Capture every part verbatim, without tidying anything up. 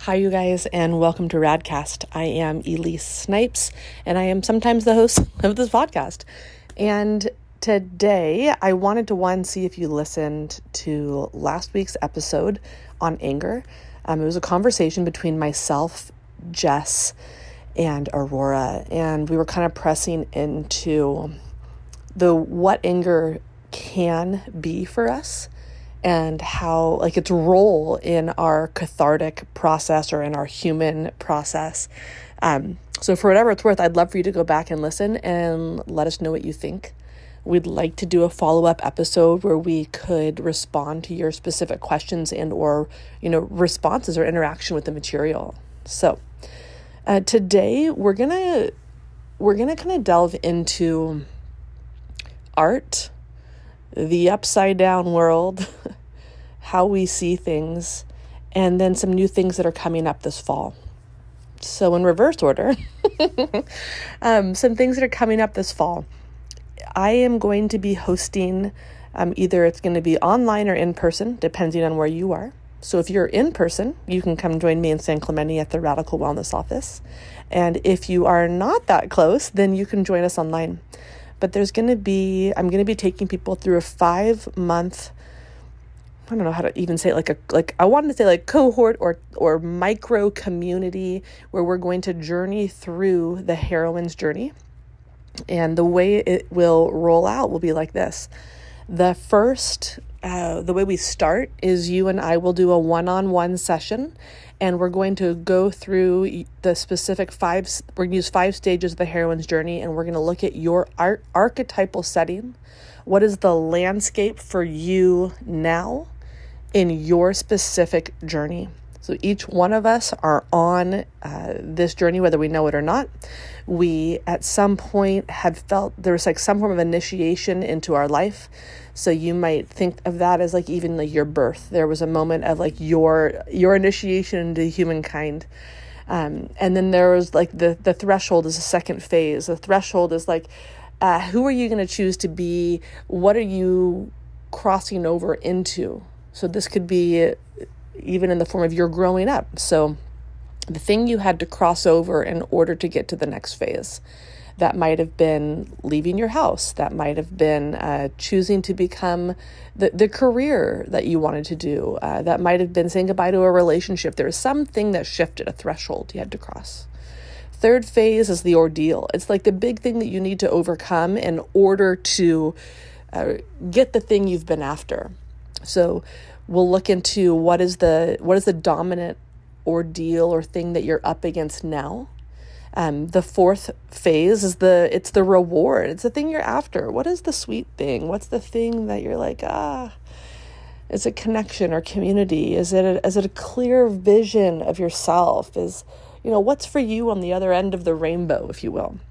Hi, you guys, and welcome to Radcast. I am Elise Snipes, and I am sometimes the host of this podcast. And today, I wanted to, one, see if you listened to last week's episode on anger. Um, it was a conversation between myself, Jess, and Aurora, and we were kind of pressing into the what anger can be for us, and how, like, its role in our cathartic process or in our human process. Um, so for whatever it's worth, I'd love for you to go back and listen and let us know what you think. We'd like to do a follow-up episode where we could respond to your specific questions and or, you know, responses or interaction with the material. So uh, today we're gonna we're gonna kind of delve into art, the upside down world, how we see things, and then some new things that are coming up this fall. So in reverse order, um, some things that are coming up this fall. I am going to be hosting, um, either it's going to be online or in person, depending on where you are. So if you're in person, you can come join me in San Clemente at the Radical Wellness office. And if you are not that close, then you can join us online. But there's going to be, I'm going to be taking people through a five month, I don't know how to even say it, like a, like I wanted to say like cohort or, or micro community where we're going to journey through the heroine's journey. And the way it will roll out will be like this. The first, uh, the way we start is you and I will do a one-on-one session, and we're going to go through the specific five, we're going to use five stages of the heroine's journey, and we're going to look at your ar- archetypal setting. What is the landscape for you now in your specific journey? So each one of us are on uh, this journey, whether we know it or not. We, at some point, have felt there was like some form of initiation into our life. So you might think of that as like even like your birth. There was a moment of like your your initiation into humankind. Um, and then there was like the, the threshold is a second phase. The threshold is like, uh, who are you going to choose to be? What are you crossing over into? So this could be even in the form of your growing up. So the thing you had to cross over in order to get to the next phase. That might have been leaving your house. That might have been uh, choosing to become the, the career that you wanted to do. Uh, that might have been saying goodbye to a relationship. There was something that shifted, a threshold you had to cross. Third phase is the ordeal. It's like the big thing that you need to overcome in order to uh, get the thing you've been after. So we'll look into what is the what is the dominant ordeal or thing that you're up against now. Um, the fourth phase is the, it's the reward. It's the thing you're after. What is the sweet thing? What's the thing that you're like, ah, is it connection or community? Is it, a, is it a clear vision of yourself? Is, you know, what's for you on the other end of the rainbow, if you will?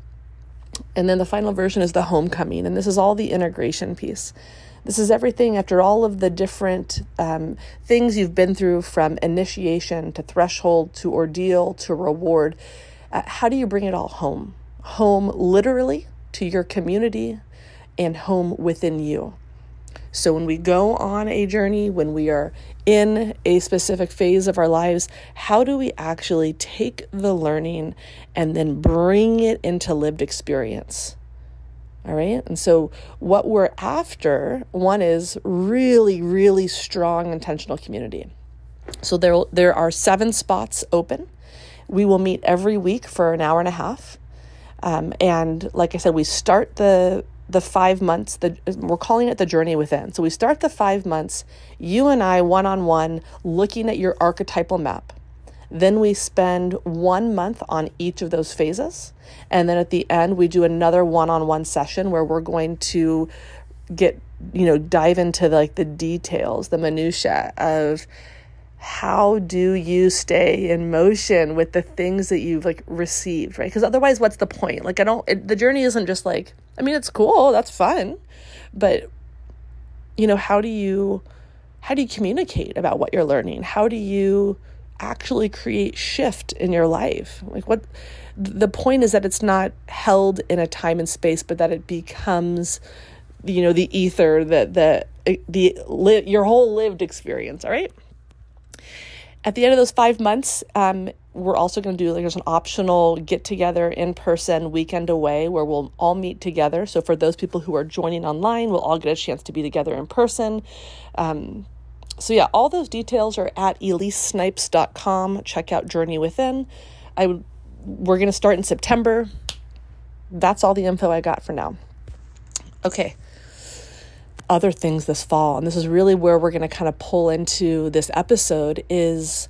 And then the final version is the homecoming. And this is all the integration piece. This is everything after all of the different um, things you've been through, from initiation to threshold to ordeal to reward. Uh, how do you bring it all home? Home literally to your community and home within you. So when we go on a journey, when we are in a specific phase of our lives, how do we actually take the learning and then bring it into lived experience? All right. And so what we're after, one is really, really strong intentional community. So there, there are seven spots open. We will meet every week for an hour and a half. Um, and like I said, we start the the five months, the, we're calling it the journey within. So we start the five months, you and I one-on-one looking at your archetypal map. Then we spend one month on each of those phases. And then at the end, we do another one-on-one session where we're going to get, you know, dive into like the details, the minutia of how do you stay in motion with the things that you've like received, right? Because otherwise, what's the point? Like, I don't, it, the journey isn't just like, I mean, it's cool, that's fun, but you know, how do you, how do you communicate about what you're learning? How do you actually create shift in your life? Like, what, the point is that it's not held in a time and space, but that it becomes, you know, the ether, the, the, the, the your whole lived experience. All right. At the end of those five months, um, we're also going to do like there's an optional get together in person weekend away where we'll all meet together. So for those people who are joining online, we'll all get a chance to be together in person. Um, so yeah, all those details are at elise snipes dot com. Check out Journey Within. I would, we're going to start in September. That's all the info I got for now. Okay. Other things this fall, and this is really where we're going to kind of pull into this episode, is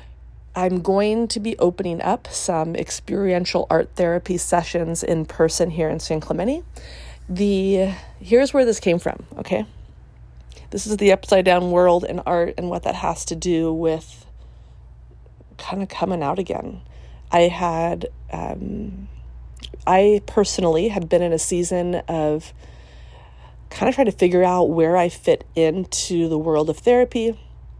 I'm going to be opening up some experiential art therapy sessions in person here in San Clemente. The here's where this came from, okay? This is the upside down world in art and what that has to do with kind of coming out again. I had, um, I personally have been in a season of kind of trying to figure out where I fit into the world of therapy,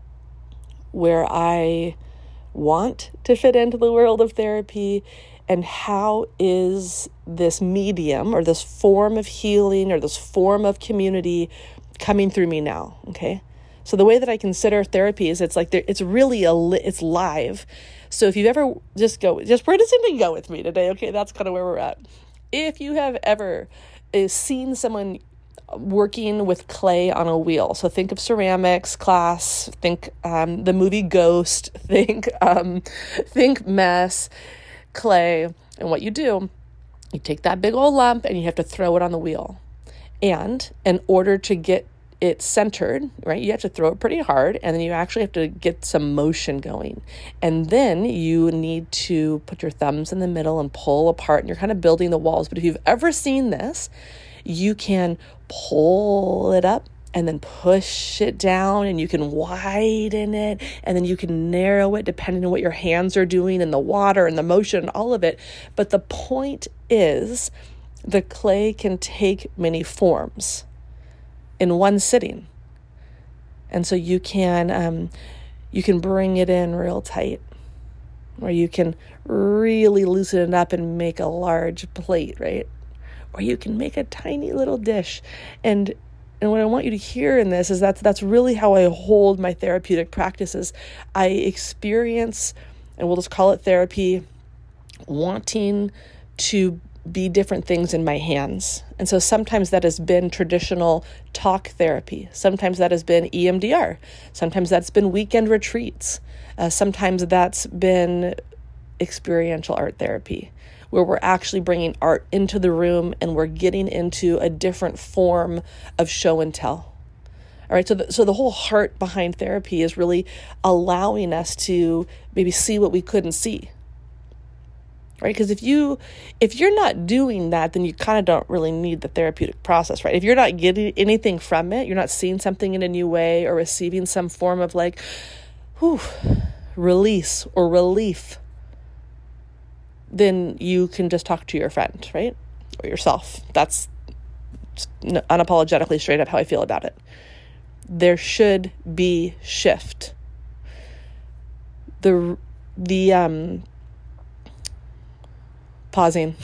where I want to fit into the world of therapy, and how is this medium or this form of healing or this form of community coming through me now, okay? So the way that I consider therapy is it's like, there, it's really, a li- it's live. So if you've ever, just go, just we're just going to go with me today, okay? That's kind of where we're at. If you have ever uh, seen someone working with clay on a wheel. So think of ceramics class, think um, the movie Ghost, think um, think mess, clay. And what you do, you take that big old lump and you have to throw it on the wheel. And in order to get it centered, right, you have to throw it pretty hard, and then you actually have to get some motion going. And then you need to put your thumbs in the middle and pull apart, and you're kind of building the walls. But if you've ever seen this, you can pull it up and then push it down, and you can widen it, and then you can narrow it depending on what your hands are doing and the water and the motion and all of it. But the point is the clay can take many forms in one sitting. And so you can um, you can bring it in real tight, or you can really loosen it up and make a large plate, right? Or you can make a tiny little dish. And and what I want you to hear in this is that's that's really how I hold my therapeutic practices. I experience, and we'll just call it therapy, wanting to be different things in my hands. And so sometimes that has been traditional talk therapy. Sometimes that has been E M D R. Sometimes that's been weekend retreats. Uh, sometimes that's been experiential art therapy, where we're actually bringing art into the room and we're getting into a different form of show and tell. All right, so the, so the whole heart behind therapy is really allowing us to maybe see what we couldn't see. Right? Because if you if you're not doing that, then you kind of don't really need the therapeutic process, right? If you're not getting anything from it, you're not seeing something in a new way or receiving some form of like, whew, release or relief, then you can just talk to your friend, right? Or yourself. That's unapologetically straight up how I feel about it. There should be shift. The, the, um, pausing,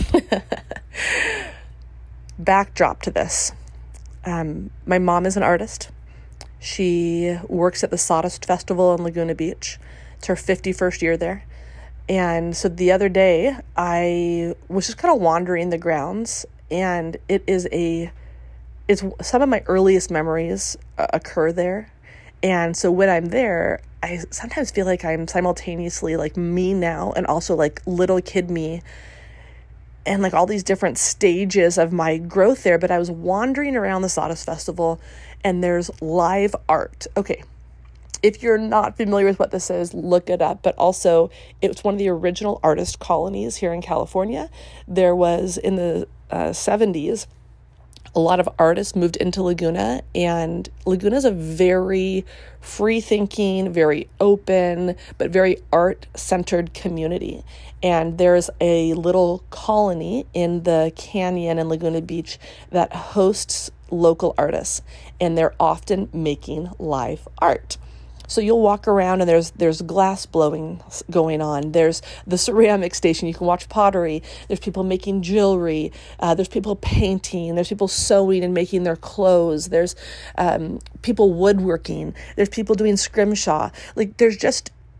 backdrop to this. Um, my mom is an artist. She works at the Sawdust Festival in Laguna Beach. It's her fifty-first year there. And so the other day, I was just kind of wandering the grounds, and it is a, it's some of my earliest memories uh, occur there. And so when I'm there, I sometimes feel like I'm simultaneously like me now and also like little kid me, and like all these different stages of my growth there. But I was wandering around the Sawdust Festival, and there's live art. Okay. If you're not familiar with what this is, look it up. But also, it was one of the original artist colonies here in California. There was, in the uh, seventies, a lot of artists moved into Laguna, and Laguna is a very free-thinking, very open, but very art-centered community. And there's a little colony in the canyon in Laguna Beach that hosts local artists, and they're often making live art. So you'll walk around and there's there's glass blowing going on. There's the ceramic station. You can watch pottery. There's people making jewelry. Uh, there's people painting. There's people sewing and making their clothes. There's um, people woodworking. There's people doing scrimshaw. Like there's just,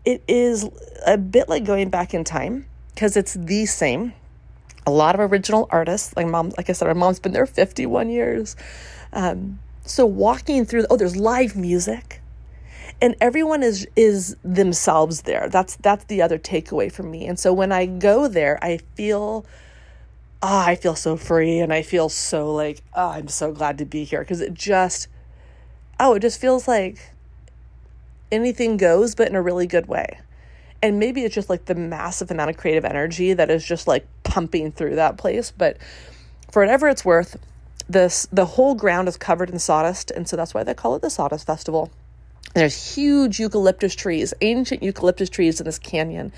it is a bit like going back in time because it's the same. A lot of original artists, like mom, like I said, my mom's been there fifty-one years. Um, so walking through, oh, there's live music, and everyone is is themselves there. That's that's the other takeaway for me. And so when I go there, I feel, ah, oh, I feel so free, and I feel so like, oh, I'm so glad to be here because it just, oh, it just feels like anything goes, but in a really good way. And maybe it's just like the massive amount of creative energy that is just like pumping through that place. But for whatever it's worth, this the whole ground is covered in sawdust. And so that's why they call it the Sawdust Festival. And there's huge eucalyptus trees, ancient eucalyptus trees in this canyon.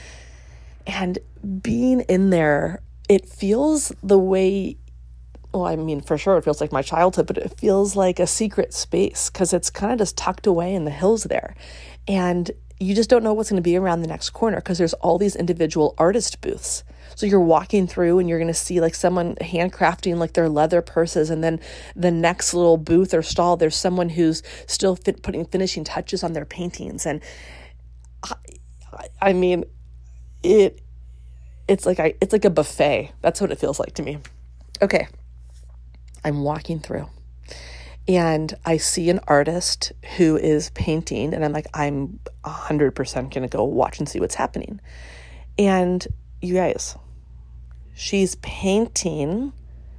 And being in there, it feels the way, well, I mean, for sure, it feels like my childhood, but it feels like a secret space because it's kind of just tucked away in the hills there. And you just don't know what's going to be around the next corner because there's all these individual artist booths. So you're walking through and you're going to see like someone handcrafting like their leather purses. And then the next little booth or stall, there's someone who's still fit, putting finishing touches on their paintings. And I, I mean, it, it's like, I, it's like a buffet. That's what it feels like to me. Okay. I'm walking through. And I see an artist who is painting, and I'm like, I'm one hundred percent going to go watch and see what's happening. And you guys, she's painting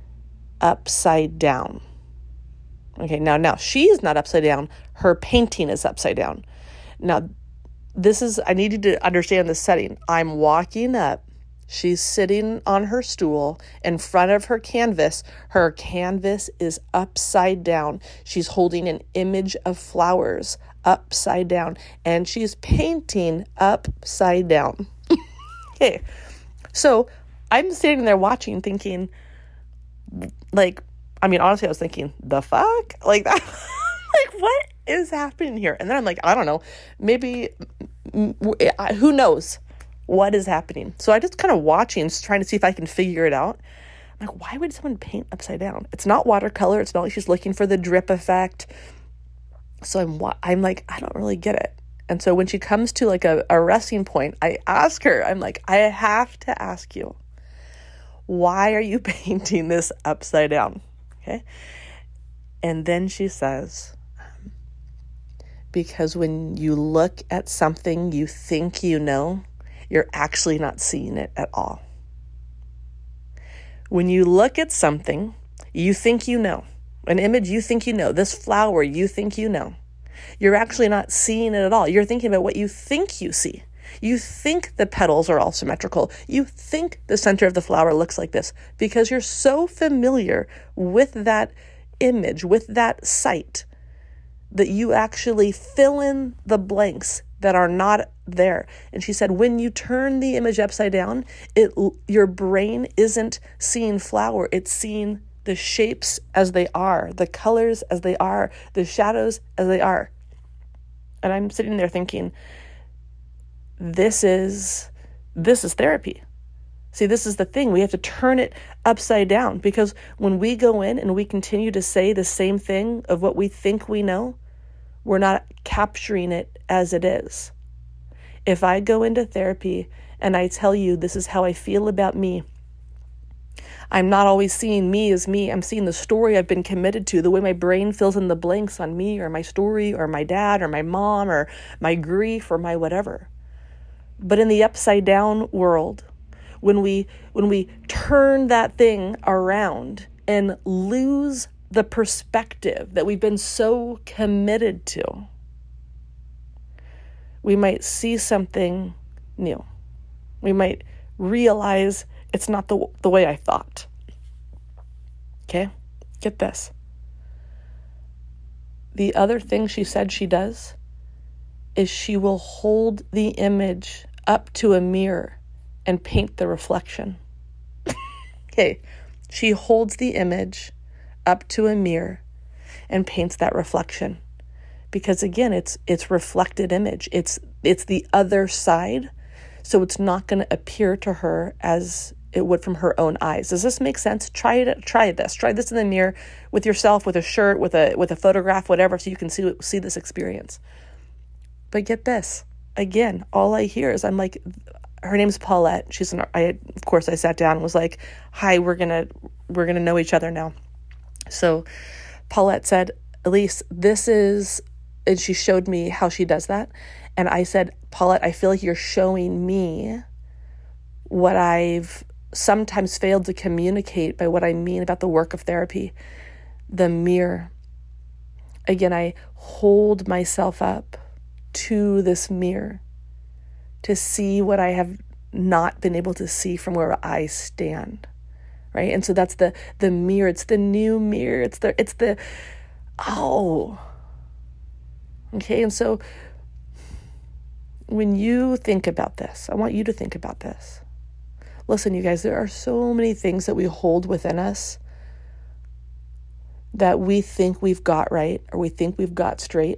upside down. Okay, now, now she's not upside down. Her painting is upside down. Now, this is, I need you to understand the setting. I'm walking up. She's sitting on her stool in front of her canvas. Her canvas is upside down. She's holding an image of flowers upside down, and she's painting upside down. Okay, so I'm sitting there watching, thinking, like, I mean, honestly, I was thinking, the fuck? Like that? Like, what is happening here? And then I'm like, I don't know, maybe, who knows what is happening? So I just kind of watching, trying to see if I can figure it out. I'm like, why would someone paint upside down? It's not watercolor. It's not like she's looking for the drip effect. So I'm, I'm like, I don't really get it. And so when she comes to like a, a resting point, I ask her, I'm like, I have to ask you, why are you painting this upside down? Okay. And then she says, um, because when you look at something you think you know, you're actually not seeing it at all. When you look at something you think you know, an image you think you know, this flower you think you know, you're actually not seeing it at all. You're thinking about what you think you see. You think the petals are all symmetrical. You think the center of the flower looks like this because you're so familiar with that image, with that sight, that you actually fill in the blanks that are not there. And she said, when you turn the image upside down, it your brain isn't seeing flower, it's seeing the shapes as they are, the colors as they are, the shadows as they are. And I'm sitting there thinking, this is this is therapy. See, this is the thing. We have to turn it upside down because when we go in and we continue to say the same thing of what we think we know, we're not capturing it as it is. If I go into therapy and I tell you this is how I feel about me, I'm not always seeing me as me. I'm seeing the story I've been committed to, the way my brain fills in the blanks on me or my story or my dad or my mom or my grief or my whatever. But in the upside down world, when we when we turn that thing around and lose the perspective that we've been so committed to, we might see something new. We might realize it's not the, the way I thought. Okay? Get this. The other thing she said she does is she will hold the image up to a mirror and paint the reflection. Okay. She holds the image up to a mirror and paints that reflection. Because again, it's it's reflected image. It's it's the other side. So it's not going to appear to her as it would from her own eyes. Does this make sense? Try it. Try this. Try this in the mirror with yourself, with a shirt, with a with a photograph, whatever, so you can see see this experience. But get this. again, all I hear is I'm like, her name's Paulette. She's an, I, of course, I sat down and was like, hi, we're going to, we're going to know each other now. So Paulette said, Elise, this is, and she showed me how she does that. And I said, Paulette, I feel like you're showing me what I've sometimes failed to communicate by what I mean about the work of therapy, the mirror. Again, I hold myself up to this mirror to see what I have not been able to see from where I stand, right? And so that's the the mirror. It's the new mirror. It's the it's the oh. Okay, and so when you think about this, I want you to think about this. Listen, you guys, there are so many things that we hold within us that we think we've got right or we think we've got straight.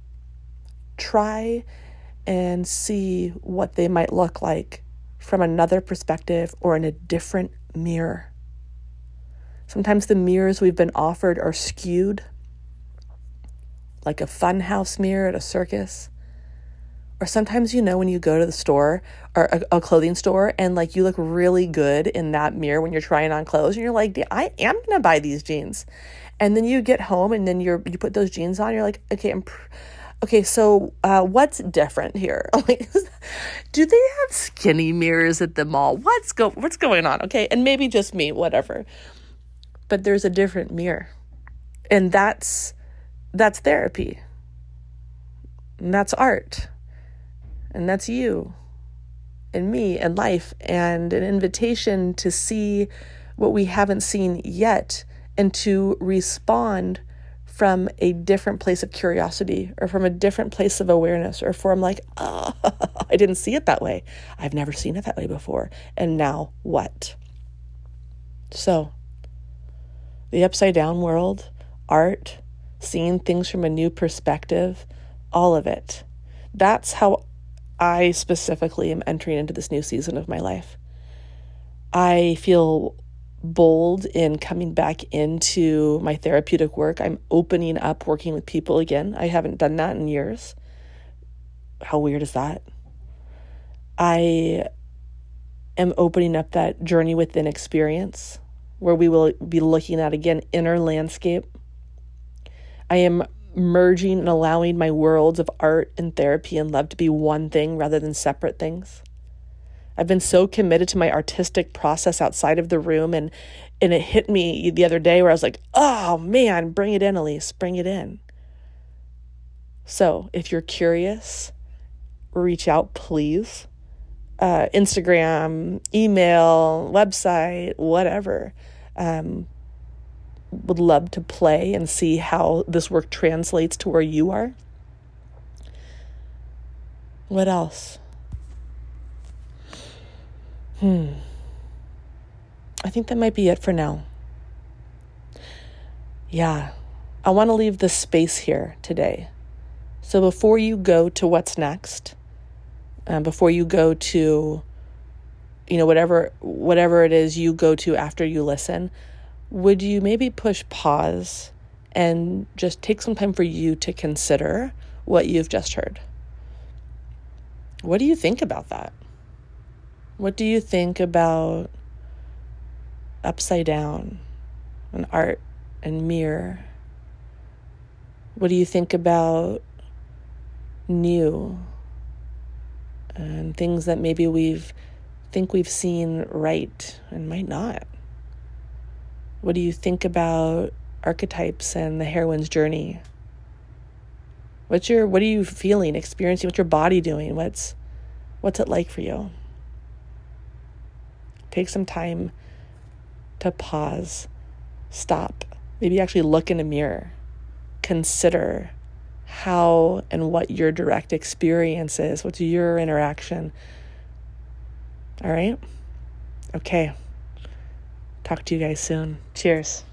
Try and see what they might look like from another perspective or in a different mirror. Sometimes the mirrors we've been offered are skewed, like a funhouse mirror at a circus. Or sometimes, you know, when you go to the store or a, a clothing store and like you look really good in that mirror when you're trying on clothes and you're like, I am going to buy these jeans. And then you get home and then you're, you put those jeans on, you're like, okay, I'm, pr- okay, so uh, what's different here? Like, do they have skinny mirrors at the mall? What's go, what's going on? Okay. And maybe just me, whatever. But there's a different mirror. And that's, that's therapy. And that's art. And that's you and me and life, and an invitation to see what we haven't seen yet and to respond from a different place of curiosity or from a different place of awareness or from like, oh, I didn't see it that way. I've never seen it that way before. And now what? So the upside down world, art, seeing things from a new perspective, all of it. That's how I specifically am entering into this new season of my life. I feel bold in coming back into my therapeutic work. I'm opening up working with people again. I haven't done that in years. How weird is that? I am opening up that journey within experience where we will be looking at, again, inner landscape. I am merging and allowing my worlds of art and therapy and love to be one thing rather than separate things. I've been so committed to my artistic process outside of the room, and and it hit me the other day where I was like, oh man, bring it in, Elise, bring it in. So if you're curious, reach out, please. Uh, Instagram, email, website, whatever. Um, would love to play and see how this work translates to where you are. What else? Hmm. I think that might be it for now. Yeah. I want to leave this space here today. So before you go to what's next, um, before you go to, you know, whatever, whatever it is you go to after you listen, would you maybe push pause and just take some time for you to consider what you've just heard? What do you think about that? What do you think about upside down and art and mirror? What do you think about new and things that maybe we've think we've seen right and might not? What do you think about archetypes and the heroine's journey? What's your, what are you feeling, experiencing? What's your body doing? What's, what's it like for you? Take some time to pause, stop, maybe actually look in a mirror, consider how and what your direct experience is. What's your interaction? All right? Okay. Talk to you guys soon. Cheers.